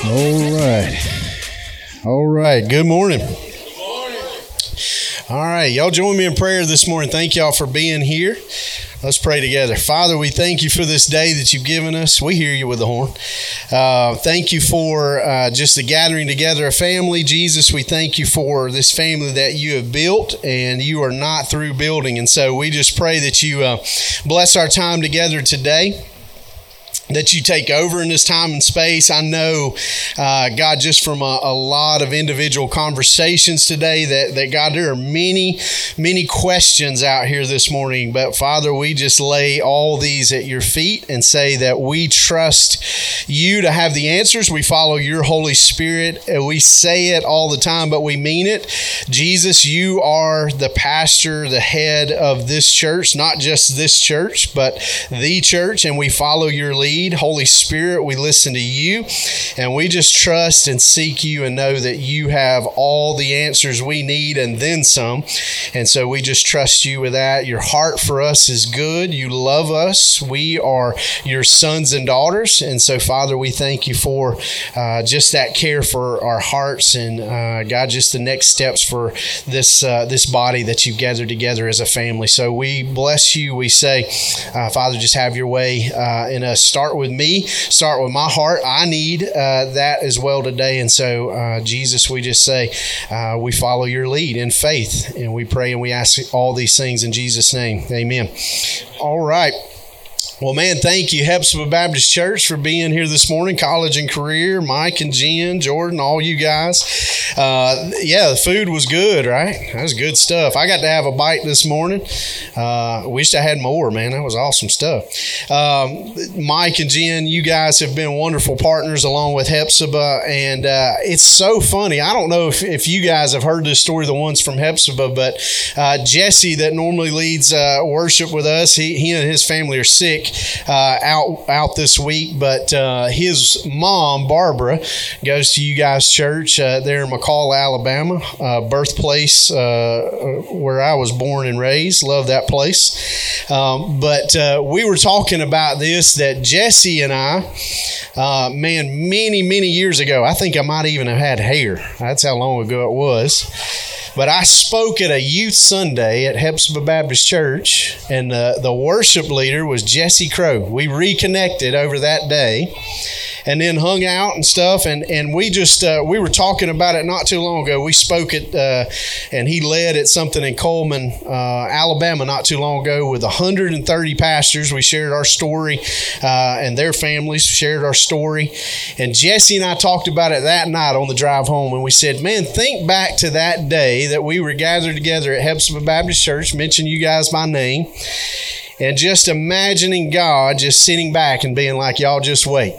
All right. All right. Good morning. All right. Y'all join me in prayer this morning. Thank y'all for being here. Let's pray together. Father, we thank you for this day that you've given us. We hear you with the horn. Thank you for just the gathering together of family. Jesus, we thank you for this family that you have built, and you are not through building. And so we just pray that you bless our time together today, that you take over in this time and space. I know, God, just from a lot of individual conversations today, that God, there are many questions out here this morning. But Father, we just lay all these at your feet and say that we trust you to have the answers. We follow your Holy Spirit. We say it all the time, but we mean it. Jesus, you are the pastor, the head of this church, not just this church, but the church, and we follow your lead. Holy Spirit, we listen to you, and we just trust and seek you and know that you have all the answers we need and then some. And so we just trust you with that. Your heart for us is good. You love us. We are your sons and daughters. And so, Father, we thank you for just that care for our hearts, and God, just the next steps for this body that you've gathered together as a family. So we bless you. We say, Father, just have your way in us. Start with me, start with my heart. I need that as well today. And so, Jesus, we just say we follow your lead in faith, and we pray and we ask all these things in Jesus' name. Amen. All right. Well, man, thank you, Hepzibah Baptist Church, for being here this morning. College and Career, Mike and Jen, Jordan, all you guys. The food was good, right? That was good stuff. I got to have a bite this morning. Wished I had more, man. That was awesome stuff. Mike and Jen, you guys have been wonderful partners along with Hepzibah, and it's so funny. I don't know if you guys have heard this story, the ones from Hepzibah, but Jesse, that normally leads worship with us, he and his family are sick. Out this week, but his mom, Barbara, goes to you guys' church there in McCall, Alabama, birthplace where I was born and raised. Love that place. But we were talking about this, that Jesse and I, many years ago, I think I might even have had hair. That's how long ago it was. But I spoke at a youth Sunday at Hepzibah Baptist Church, and the worship leader was Jesse Crow. We reconnected over that day and then hung out and stuff, and we just we were talking about it not too long ago. We spoke at and he led at something in Coleman, Alabama not too long ago with 130 pastors. We shared our story, and their families shared our story, and Jesse and I talked about it that night on the drive home, and we said, man, think back to that day that we were gathered together at Hepzibah Baptist Church, mention you guys by name, and just imagining God just sitting back and being like, y'all just wait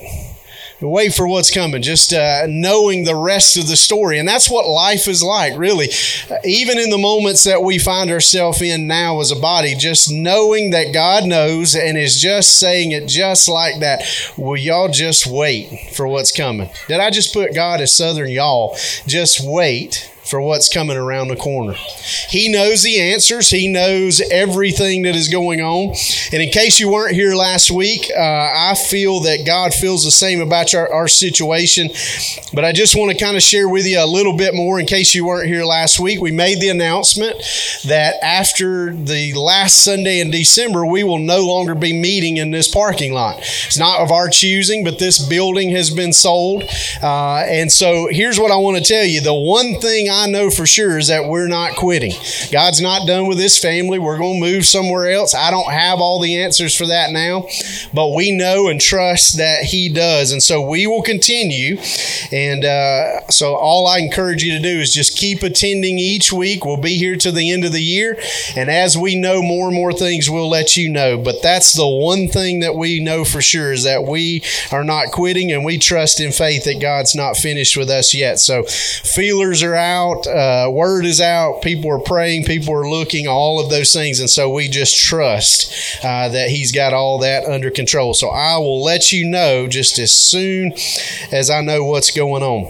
for what's coming, just knowing the rest of the story. And that's what life is like, really. Even in the moments that we find ourselves in now as a body, just knowing that God knows and is just saying it just like that. Will y'all just wait for what's coming? Did I just put God as Southern y'all? Just wait for what's coming around the corner. He knows the answers. He knows everything that is going on. And in case you weren't here last week, I feel that God feels the same about our situation. But I just want to kind of share with you a little bit more in case you weren't here last week. We made the announcement that after the last Sunday in December, we will no longer be meeting in this parking lot. It's not of our choosing, but this building has been sold. And so here's what I want to tell you. The one thing I know for sure is that we're not quitting. God's not done with this family. We're going to move somewhere else. I don't have all the answers for that now, but we know and trust that He does. And so we will continue. And so all I encourage you to do is just keep attending each week. We'll be here to the end of the year. And as we know more and more things, we'll let you know. But that's the one thing that we know for sure is that we are not quitting, and we trust in faith that God's not finished with us yet. So feelers are out. Word is out. People are praying. People are looking, all of those things. And so we just trust that He's got all that under control. So I will let you know just as soon as I know what's going on.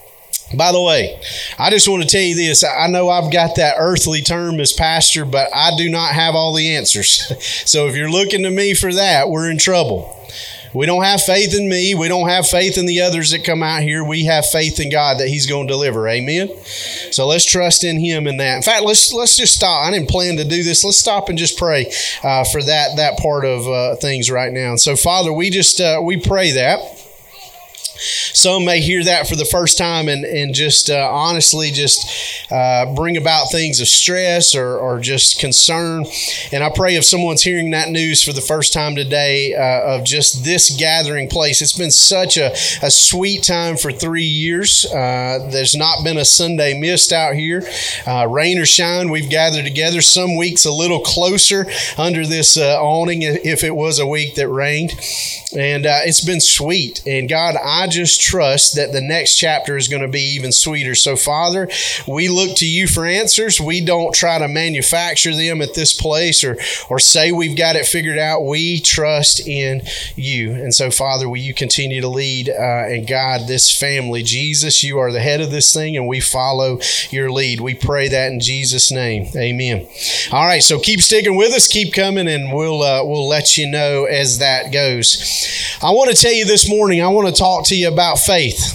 By the way, I just want to tell you this. I know I've got that earthly term as pastor, but I do not have all the answers. So if you're looking to me for that, we're in trouble. We don't have faith in me. We don't have faith in the others that come out here. We have faith in God that He's going to deliver. Amen? So let's trust in Him in that. In fact, let's just stop. I didn't plan to do this. Let's stop and just pray for that part of things right now. And so, Father, we pray that. Some may hear that for the first time and just honestly just bring about things of stress or just concern. And I pray if someone's hearing that news for the first time today of just this gathering place, it's been such a sweet time for 3 years. There's not been a Sunday missed out here. Rain or shine, we've gathered together. Some weeks a little closer under this awning if it was a week that rained. And it's been sweet. And God, I just trust that the next chapter is going to be even sweeter. So, Father, we look to you for answers. We don't try to manufacture them at this place or say we've got it figured out. We trust in you. And so, Father, will you continue to lead and guide this family? Jesus, you are the head of this thing, and we follow your lead. We pray that in Jesus' name. Amen. All right, so keep sticking with us. Keep coming, and we'll let you know as that goes. I want to tell you this morning, I want to talk to you about faith.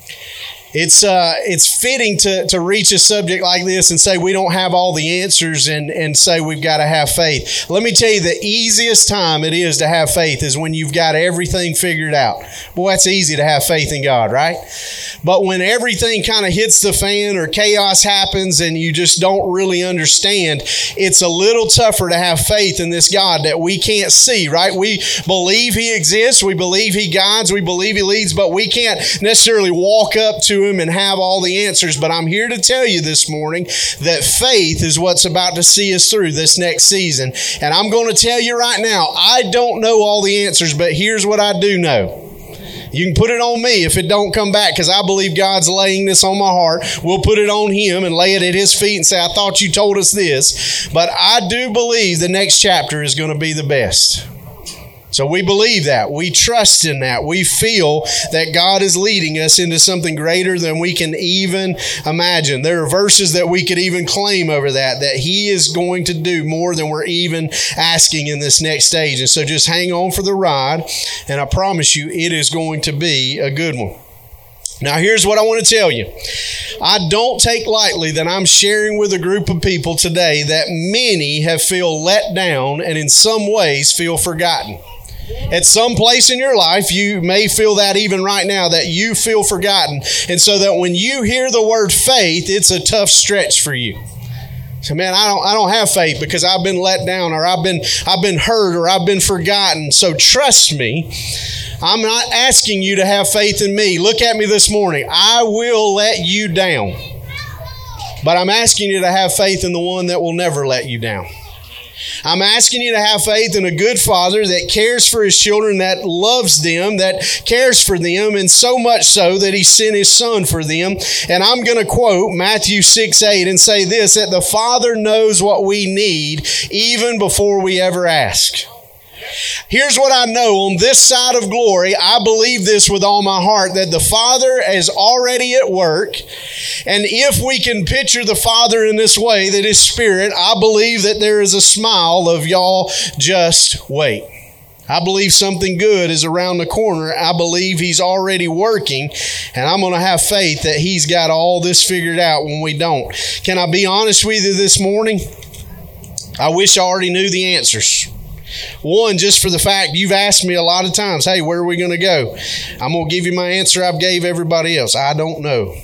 It's fitting to reach a subject like this and say we don't have all the answers and say we've got to have faith. Let me tell you, the easiest time it is to have faith is when you've got everything figured out. Boy, that's easy to have faith in God, right? But when everything kind of hits the fan or chaos happens and you just don't really understand, it's a little tougher to have faith in this God that we can't see, right? We believe He exists. We believe He guides. We believe He leads, but we can't necessarily walk up to Him and have all the answers. But I'm here to tell you this morning that faith is what's about to see us through this next season. And I'm going to tell you right now, I don't know all the answers, but here's what I do know. You can put it on me if it don't come back, because I believe God's laying this on my heart. We'll put it on Him and lay it at His feet and say, I thought you told us this. But I do believe the next chapter is going to be the best. So we believe that. We trust in that. We feel that God is leading us into something greater than we can even imagine. There are verses that we could even claim over that He is going to do more than we're even asking in this next stage. And so just hang on for the ride, and I promise you it is going to be a good one. Now, here's what I want to tell you. I don't take lightly that I'm sharing with a group of people today that many have feel let down and in some ways feel forgotten. At some place in your life, you may feel that even right now, that you feel forgotten. And so that when you hear the word faith, it's a tough stretch for you. So, man, I don't have faith because I've been let down, or I've been hurt, or I've been forgotten. So trust me, I'm not asking you to have faith in me. Look at me this morning. I will let you down. But I'm asking you to have faith in the one that will never let you down. I'm asking you to have faith in a good Father that cares for His children, that loves them, that cares for them, and so much so that He sent His Son for them. And I'm going to quote Matthew 6:8 and say this, that the Father knows what we need even before we ever ask. Here's what I know. On this side of glory, I believe this with all my heart, that the Father is already at work. And if we can picture the Father in this way, that His Spirit, I believe that there is a smile of y'all just wait. I believe something good is around the corner. I believe He's already working, and I'm going to have faith that He's got all this figured out when we don't. Can I be honest with you this morning? I wish I already knew the answers. One, just for the fact you've asked me a lot of times, hey, where are we going to go? I'm going to give you my answer I've gave everybody else. I don't know.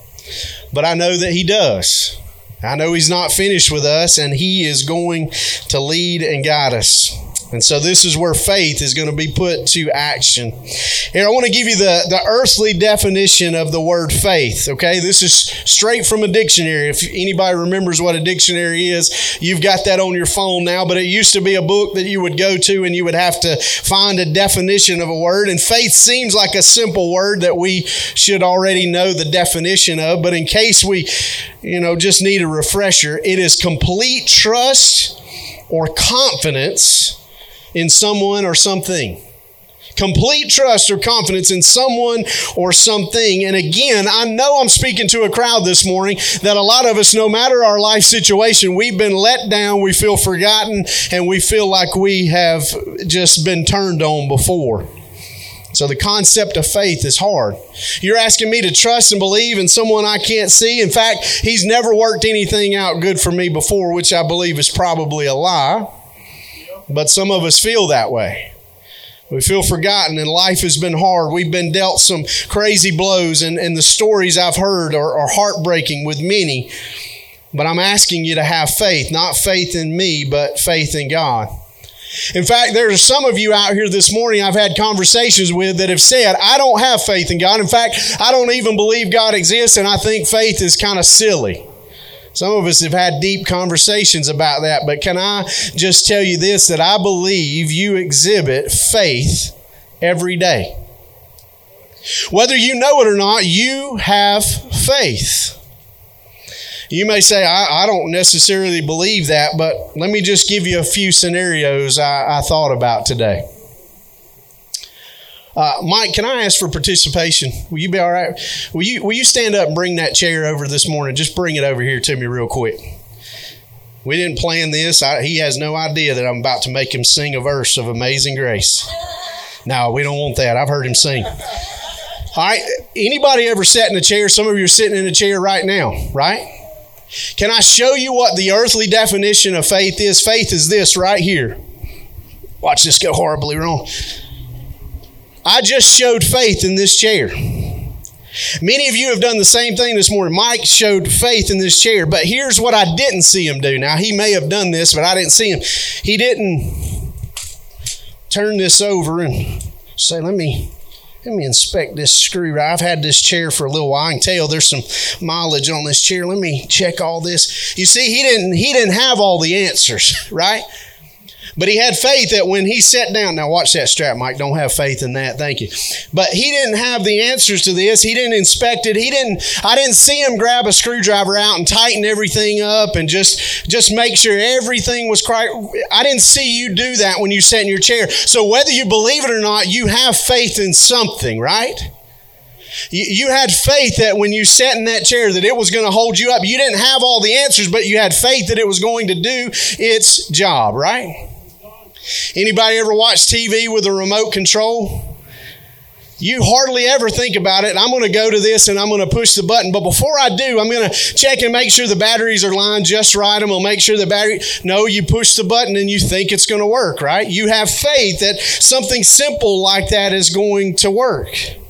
But I know that He does. I know He's not finished with us, and He is going to lead and guide us. And so this is where faith is going to be put to action. Here, I want to give you the earthly definition of the word faith, okay? This is straight from a dictionary. If anybody remembers what a dictionary is, you've got that on your phone now, but it used to be a book that you would go to and you would have to find a definition of a word. And faith seems like a simple word that we should already know the definition of, but in case we, just need a refresher, it is complete trust or confidence in someone or something. Complete trust or confidence in someone or something. And again, I know I'm speaking to a crowd this morning that a lot of us, no matter our life situation, we've been let down, we feel forgotten, and we feel like we have just been turned on before. So the concept of faith is hard. You're asking me to trust and believe in someone I can't see. In fact, he's never worked anything out good for me before, which I believe is probably a lie. But some of us feel that way. We feel forgotten and life has been hard. We've been dealt some crazy blows and the stories I've heard are heartbreaking with many. But I'm asking you to have faith, not faith in me, but faith in God. In fact, there are some of you out here this morning I've had conversations with that have said, I don't have faith in God. In fact, I don't even believe God exists, and I think faith is kind of silly. Some of us have had deep conversations about that, but can I just tell you this, that I believe you exhibit faith every day. Whether you know it or not, you have faith. You may say, I don't necessarily believe that, but let me just give you a few scenarios I thought about today. Mike, can I ask for participation? Will you be all right? Will you stand up and bring that chair over this morning? Just bring it over here to me real quick. We didn't plan this. He has no idea that I'm about to make him sing a verse of Amazing Grace. No, we don't want that. I've heard him sing. All right. Anybody ever sat in a chair? Some of you are sitting in a chair right now, right? Can I show you what the earthly definition of faith is? Faith is this right here. Watch this go horribly wrong. I just showed faith in this chair. Many of you have done the same thing this morning. Mike showed faith in this chair, but here's what I didn't see him do. Now, he may have done this, but I didn't see him. He didn't turn this over and say, let me inspect this screw. I've had this chair for a little while. I can tell there's some mileage on this chair. Let me check all this. You see, he didn't have all the answers, right? But he had faith that when he sat down, now watch that strap, Mike. Don't have faith in that. Thank you. But he didn't have the answers to this. He didn't inspect it. I didn't see him grab a screwdriver out and tighten everything up and just make sure everything was correct. I didn't see you do that when you sat in your chair. So whether you believe it or not, you have faith in something, right? You had faith that when you sat in that chair that it was going to hold you up. You didn't have all the answers, but you had faith that it was going to do its job, right? Anybody ever watch TV with a remote control? You hardly ever think about it. I'm going to go to this and I'm going to push the button. But before I do, I'm going to check and make sure the batteries are lined just right. I'm going to make sure the battery... No, you push the button and you think it's going to work, right? You have faith that something simple like that is going to work.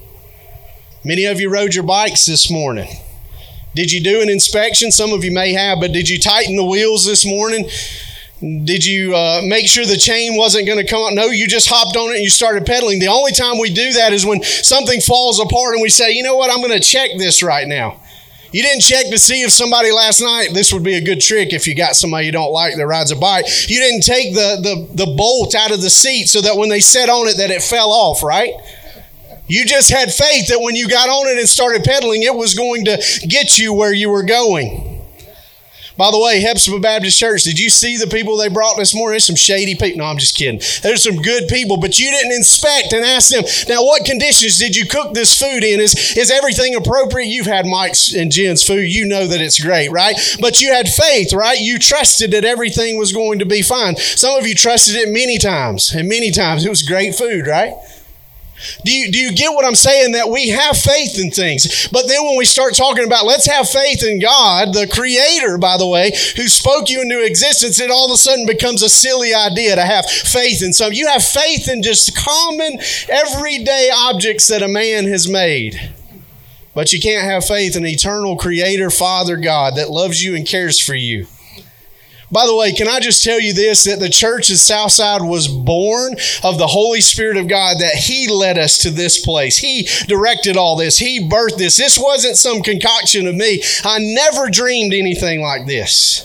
Many of you rode your bikes this morning. Did you do an inspection? Some of you may have, but did you tighten the wheels this morning? Did you make sure the chain wasn't going to come out? No, you just hopped on it and you started pedaling. The only time we do that is when something falls apart and we say, you know what, I'm going to check this right now. You didn't check to see if somebody last night, this would be a good trick if you got somebody you don't like that rides a bike. You didn't take the bolt out of the seat so that when they sat on it that it fell off, right? You just had faith that when you got on it and started pedaling, it was going to get you where you were going. By the way, Hepzibah Baptist Church, did you see the people they brought this morning? There's some shady people. No, I'm just kidding. There's some good people, but you didn't inspect and ask them, now what conditions did you cook this food in? Is everything appropriate? You've had Mike's and Jen's food. You know that it's great, right? But you had faith, right? You trusted that everything was going to be fine. Some of you trusted it many times, and many times it was great food, right? Do you get what I'm saying? That we have faith in things. But then when we start talking about let's have faith in God, the Creator, by the way, who spoke you into existence, it all of a sudden becomes a silly idea to have faith in something. You have faith in just common, everyday objects that a man has made. But you can't have faith in eternal Creator, Father God, that loves you and cares for you. By the way, can I just tell you this, that the church at Southside was born of the Holy Spirit of God, that He led us to this place. He directed all this. He birthed this. This wasn't some concoction of me. I never dreamed anything like this.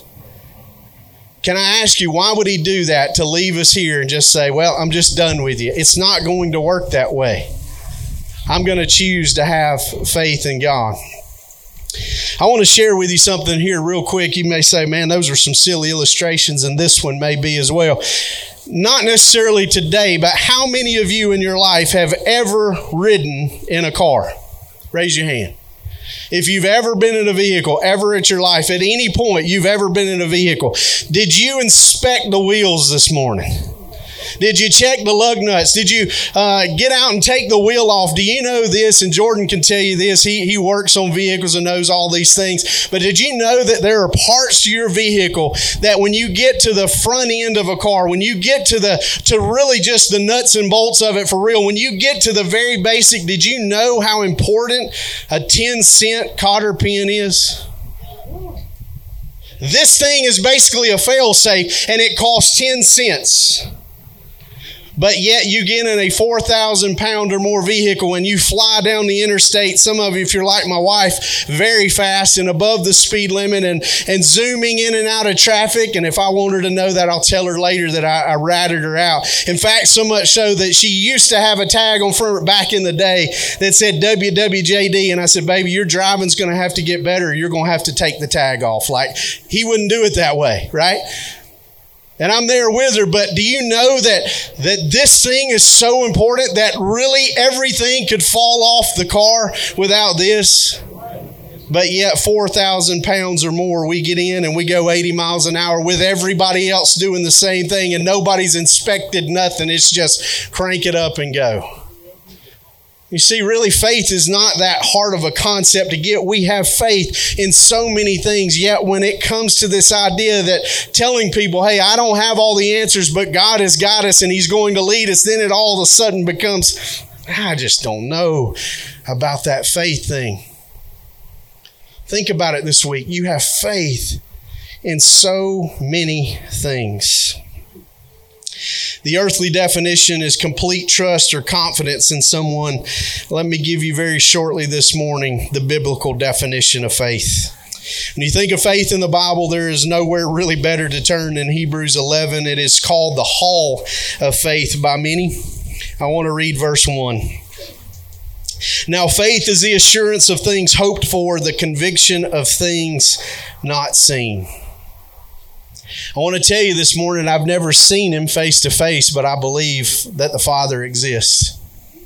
Can I ask you, why would He do that to leave us here and just say, well, I'm just done with you? It's not going to work that way. I'm going to choose to have faith in God. I want to share with you something here real quick. You may say, man, those are some silly illustrations, and this one may be as well. Not necessarily today, but how many of you in your life have ever ridden in a car? Raise your hand. If you've ever been in a vehicle, ever at your life, at any point you've ever been in a vehicle, did you inspect the wheels this morning? Did you check the lug nuts? Did you get out and take the wheel off? Do you know this? And Jordan can tell you this. He works on vehicles and knows all these things. But did you know that there are parts to your vehicle that when you get to the front end of a car, when you get to really just the nuts and bolts of it for real, when you get to the very basic, did you know how important a 10-cent cotter pin is? This thing is basically a fail-safe, and it costs 10 cents. But yet you get in a 4,000-pound or more vehicle and you fly down the interstate, some of you, if you're like my wife, very fast and above the speed limit and zooming in and out of traffic. And if I want her to know that, I'll tell her later that I ratted her out. In fact, so much so that she used to have a tag on front back in the day that said WWJD. And I said, baby, your driving's going to have to get better. You're going to have to take the tag off. Like, he wouldn't do it that way, right? And I'm there with her, but do you know that this thing is so important that really everything could fall off the car without this? But yet 4,000 pounds or more, we get in and we go 80 miles an hour with everybody else doing the same thing and nobody's inspected nothing. It's just crank it up and go. You see, really, faith is not that hard of a concept to get. We have faith in so many things, yet when it comes to this idea that telling people, hey, I don't have all the answers, but God has got us and He's going to lead us, then it all of a sudden becomes, I just don't know about that faith thing. Think about it this week. You have faith in so many things. The earthly definition is complete trust or confidence in someone. Let me give you very shortly this morning the biblical definition of faith. When you think of faith in the Bible, there is nowhere really better to turn than Hebrews 11. It is called the hall of faith by many. I want to read verse 1. Now faith is the assurance of things hoped for, the conviction of things not seen. I want to tell you this morning, I've never seen Him face to face, but I believe that the Father exists.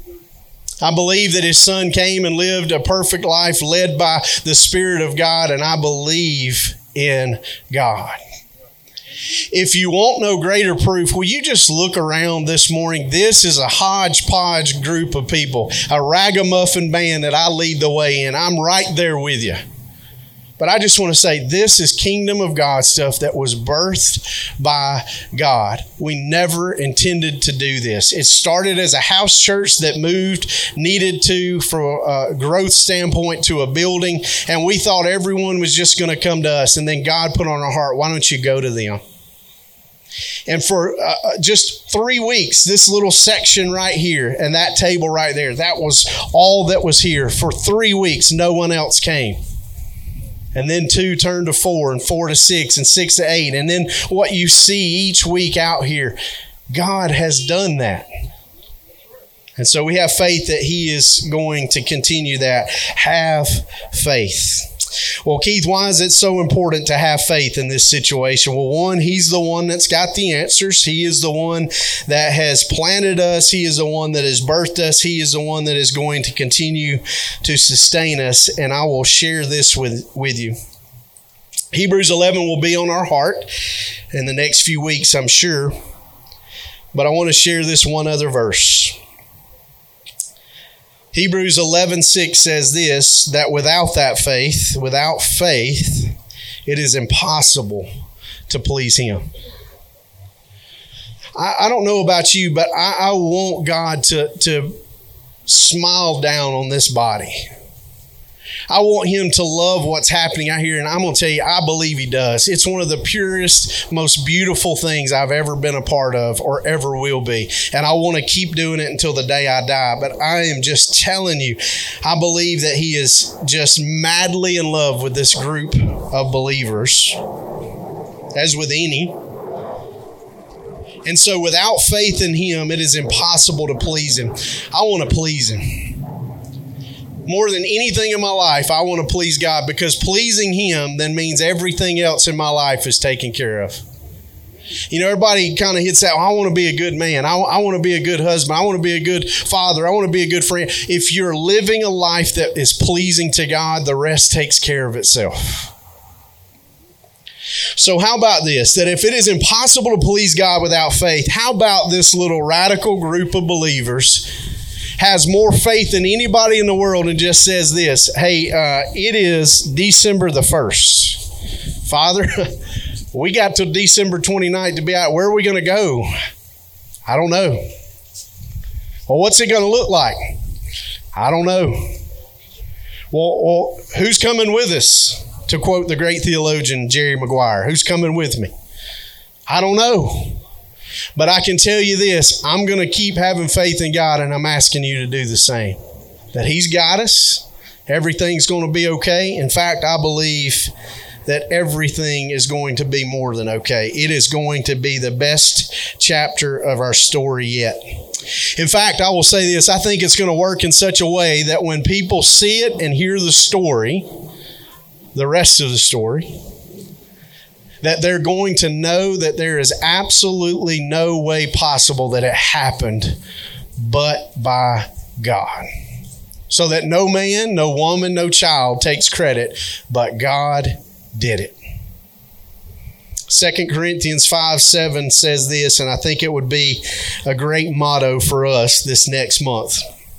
I believe that His Son came and lived a perfect life led by the Spirit of God, and I believe in God. If you want no greater proof, will you just look around this morning? This is a hodgepodge group of people, a ragamuffin band that I lead the way in. I'm right there with you. But I just want to say this is kingdom of God stuff that was birthed by God. We never intended to do this. It started as a house church that needed to, from a growth standpoint, to a building. And we thought everyone was just going to come to us. And then God put on our heart, why don't you go to them? And for just 3 weeks, this little section right here and that table right there, that was all that was here. For 3 weeks, no one else came. And then 2 turned to 4, and 4 to 6, and 6 to 8. And then what you see each week out here, God has done that. And so we have faith that He is going to continue that. Have faith. Well, Keith, why is it so important to have faith in this situation? Well, one, He's the one that's got the answers. He is the one that has planted us. He is the one that has birthed us. He is the one that is going to continue to sustain us. And I will share this with you. Hebrews 11 will be on our heart in the next few weeks, I'm sure. But I want to share this one other verse. Hebrews 11:6 says this, that without faith, it is impossible to please Him. I don't know about you, but I want God to smile down on this body. I want Him to love what's happening out here, and I'm going to tell you, I believe He does. It's one of the purest, most beautiful things I've ever been a part of or ever will be, and I want to keep doing it until the day I die, but I am just telling you, I believe that He is just madly in love with this group of believers, as with any. And so without faith in Him, it is impossible to please Him. I want to please Him. More than anything in my life, I want to please God, because pleasing Him then means everything else in my life is taken care of. You know, everybody kind of hits that, I want to be a good man. I want to be a good husband. I want to be a good father. I want to be a good friend. If you're living a life that is pleasing to God, the rest takes care of itself. So how about this? That if it is impossible to please God without faith, how about this little radical group of believers has more faith than anybody in the world and just says this, hey, it is December the 1st. Father, we got till December 29th to be out. Where are we going to go? I don't know. Well, what's it going to look like? I don't know. Well, who's coming with us? To quote the great theologian Jerry Maguire, who's coming with me? I don't know. But I can tell you this, I'm going to keep having faith in God, and I'm asking you to do the same. That He's got us. Everything's going to be okay. In fact, I believe that everything is going to be more than okay. It is going to be the best chapter of our story yet. In fact, I will say this, I think it's going to work in such a way that when people see it and hear the story, the rest of the story, that they're going to know that there is absolutely no way possible that it happened but by God. So that no man, no woman, no child takes credit, but God did it. 2 Corinthians 5:7 says this, and I think it would be a great motto for us this next month.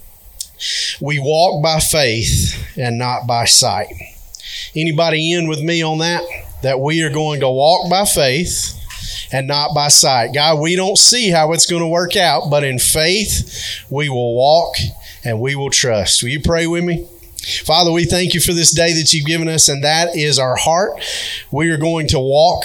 We walk by faith and not by sight. Anybody in with me on that? That we are going to walk by faith and not by sight. God, we don't see how it's going to work out, but in faith, we will walk and we will trust. Will you pray with me? Father, we thank you for this day that you've given us, and that is our heart. We are going to walk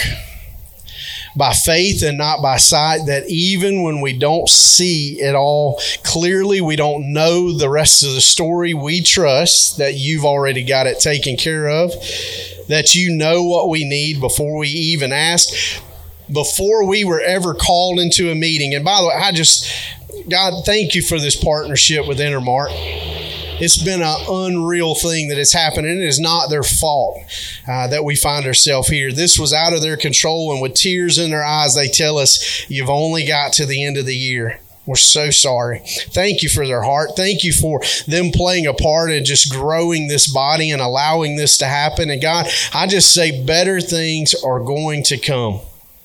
by faith and not by sight, that even when we don't see it all clearly, we don't know the rest of the story, we trust that you've already got it taken care of, that you know what we need before we even ask, before we were ever called into a meeting. And by the way, God, thank you for this partnership with Intermark. It's been an unreal thing that has happened, and it is not their fault that we find ourselves here. This was out of their control, and with tears in their eyes, they tell us, you've only got to the end of the year. We're so sorry. Thank you for their heart. Thank you for them playing a part in just growing this body and allowing this to happen. And God, I just say better things are going to come.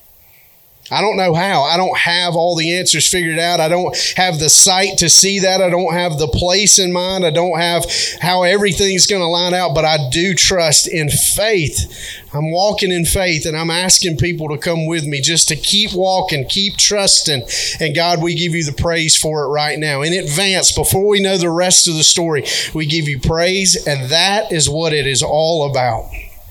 I don't know how. I don't have all the answers figured out. I don't have the sight to see that. I don't have the place in mind. I don't have how everything's going to line out, but I do trust in faith. I'm walking in faith, and I'm asking people to come with me just to keep walking, keep trusting. And God, we give you the praise for it right now. In advance, before we know the rest of the story, we give you praise, and that is what it is all about.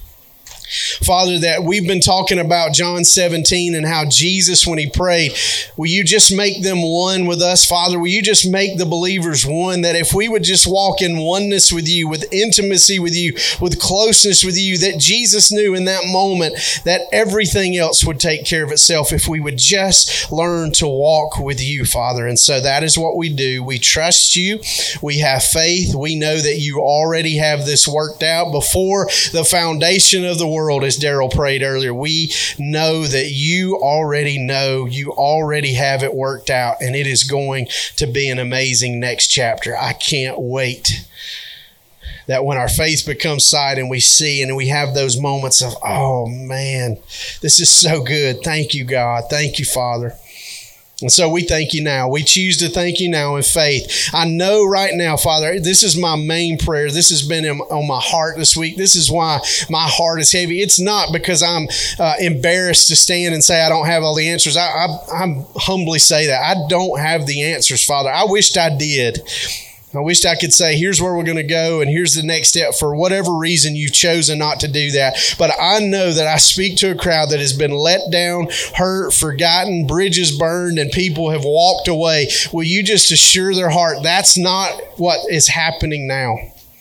Father, that we've been talking about John 17 and how Jesus, when he prayed, will you just make them one with us? Father, will you just make the believers one? That if we would just walk in oneness with you, with intimacy with you, with closeness with you, that Jesus knew in that moment that everything else would take care of itself if we would just learn to walk with you, Father. And so that is what we do. We trust you. We have faith. We know that you already have this worked out before the foundation of the world. As Daryl prayed earlier, we know that you already know, you already have it worked out, and it is going to be an amazing next chapter. I can't wait that when our faith becomes sight and we see and we have those moments of, oh man, this is so good. Thank you, God. Thank you, Father. And so we thank you now. We choose to thank you now in faith. I know right now, Father, this is my main prayer. This has been on my heart this week. This is why my heart is heavy. It's not because I'm embarrassed to stand and say I don't have all the answers. I humbly say that. I don't have the answers, Father. I wished I did. I wished I could say, here's where we're going to go and here's the next step. For whatever reason, you've chosen not to do that. But I know that I speak to a crowd that has been let down, hurt, forgotten, bridges burned, and people have walked away. Will you just assure their heart that's not what is happening now?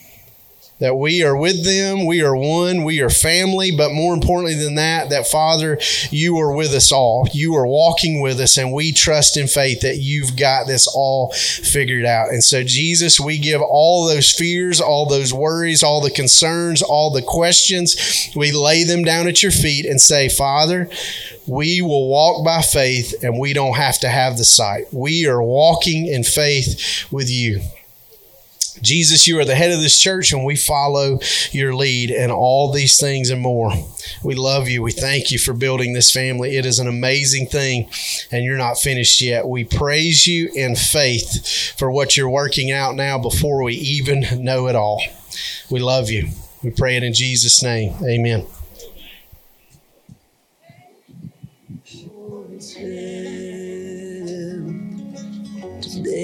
That we are with them, we are one, we are family, but more importantly than that, that Father, you are with us all. You are walking with us, and we trust in faith that you've got this all figured out. And so, Jesus, we give all those fears, all those worries, all the concerns, all the questions, we lay them down at your feet and say, Father, we will walk by faith, and we don't have to have the sight. We are walking in faith with you. Jesus, you are the head of this church, and we follow your lead in all these things and more. We love you. We thank you for building this family. It is an amazing thing, and you're not finished yet. We praise you in faith for what you're working out now before we even know it all. We love you. We pray it in Jesus' name. Amen.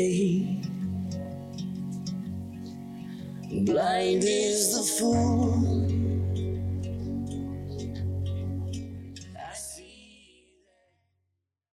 Blind is the fool